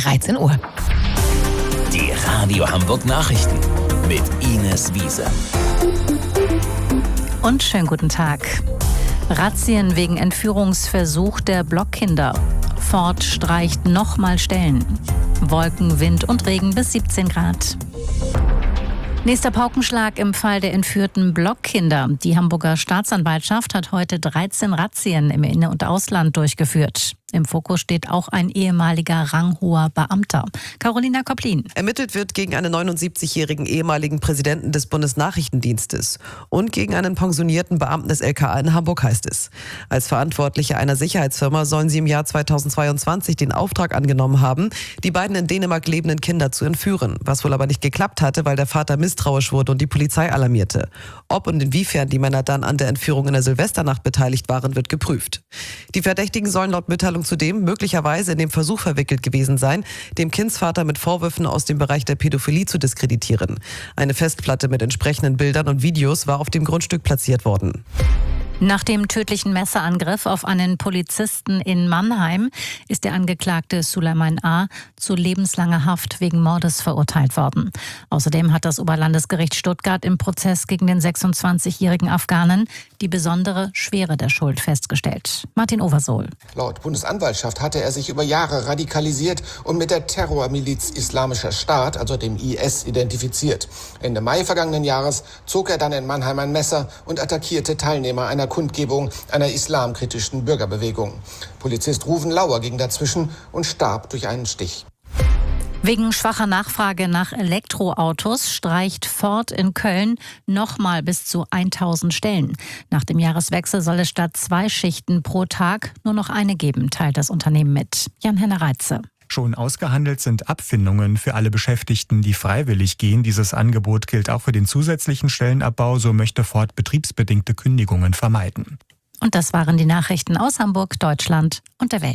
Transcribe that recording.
13 Uhr. Die Radio Hamburg Nachrichten mit Ines Wiese. Und schönen guten Tag. Razzien wegen Entführungsversuch der Blockkinder. Ford streicht nochmal Stellen. Wolken, Wind und Regen bis 17 Grad. Nächster Paukenschlag im Fall der entführten Blockkinder. Die Hamburger Staatsanwaltschaft hat heute 13 Razzien im In- und Ausland durchgeführt. Im Fokus steht auch ein ehemaliger ranghoher Beamter. Carolina Kopplin. Ermittelt wird gegen einen 79-jährigen ehemaligen Präsidenten des Bundesnachrichtendienstes und gegen einen pensionierten Beamten des LKA in Hamburg, heißt es. Als Verantwortliche einer Sicherheitsfirma sollen sie im Jahr 2022 den Auftrag angenommen haben, die beiden in Dänemark lebenden Kinder zu entführen. Was wohl aber nicht geklappt hatte, weil der Vater misstrauisch wurde und die Polizei alarmierte. Ob und inwiefern die Männer dann an der Entführung in der Silvesternacht beteiligt waren, wird geprüft. Die Verdächtigen sollen laut Mitteilung zudem möglicherweise in dem Versuch verwickelt gewesen sein, dem Kindsvater mit Vorwürfen aus dem Bereich der Pädophilie zu diskreditieren. Eine Festplatte mit entsprechenden Bildern und Videos war auf dem Grundstück platziert worden. Nach dem tödlichen Messerangriff auf einen Polizisten in Mannheim ist der Angeklagte Suleiman A. zu lebenslanger Haft wegen Mordes verurteilt worden. Außerdem hat das Oberlandesgericht Stuttgart im Prozess gegen den 26-jährigen Afghanen die besondere Schwere der Schuld festgestellt. Martin Oversohl. Laut Bundesanwaltschaft hatte er sich über Jahre radikalisiert und mit der Terrormiliz Islamischer Staat, also dem IS, identifiziert. Ende Mai vergangenen Jahres zog er dann in Mannheim ein Messer und attackierte Teilnehmer einer Kundgebung einer islamkritischen Bürgerbewegung. Polizist Ruven Lauer ging dazwischen und starb durch einen Stich. Wegen schwacher Nachfrage nach Elektroautos streicht Ford in Köln nochmal bis zu 1000 Stellen. Nach dem Jahreswechsel soll es statt 2 Schichten pro Tag nur noch eine geben, teilt das Unternehmen mit. Jan-Henner Reitze. Schon ausgehandelt sind Abfindungen für alle Beschäftigten, die freiwillig gehen. Dieses Angebot gilt auch für den zusätzlichen Stellenabbau. So möchte Ford betriebsbedingte Kündigungen vermeiden. Und das waren die Nachrichten aus Hamburg, Deutschland und der Welt.